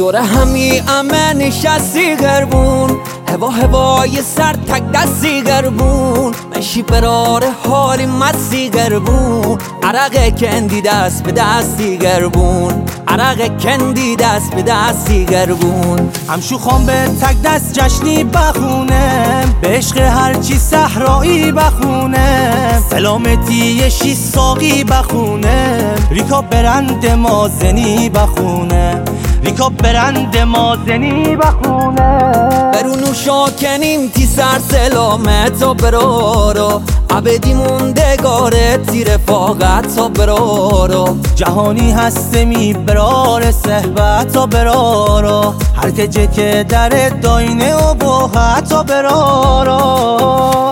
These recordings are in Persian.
دوره همی امه نشستی گربون هوای سر تک دستی گربون مشی براره حالی مستی گربون عرق کندی دست به دستی گربون عرق کندی دست به دستی گربون همشو خان به تک دست جشنی بخونم به عشق هرچی صحرایی بخونم سلامتی شی ساقی بخونم ریکا برند مازنی بخونم ریکا برند مازنی بخونم برونو شاکنیم تی سر سلامت تا برارو عبدی موندگارت تی رفاقت تا برارو جهانی هستمی برار صحبت تا برارو هر که که در داینه و بوحت تا برارو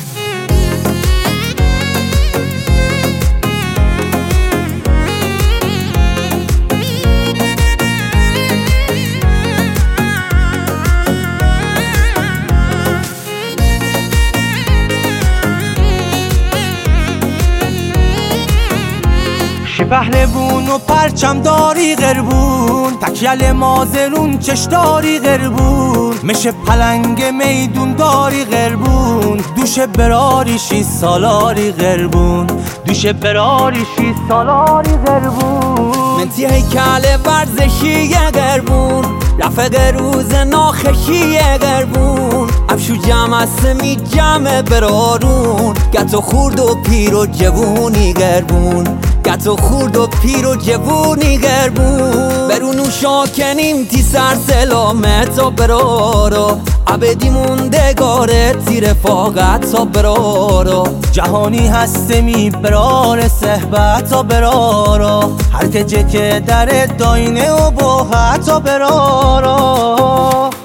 پهلوون و پرچم داری غربون تکیل مازرون چشداری غربون مشه پلنگ میدون داری غربون دوش براری 6 سالاری غربون دوش براری 6 سالاری غربون منتی هیکل ورزشی غربون رفق روز ناخشی غربون افشو جمع اسمی جمع برارون گتو خورد و پیر و جوونی غربون گتو خورد و پیر و جوونی غربون برونو شاکنیم تی سر سلامت تا برارو عبدی موندگارت تی رفاقت تا برارو جهانی هستمی برار صحبت تا برارو هر که در داینه و بوحت تا برارو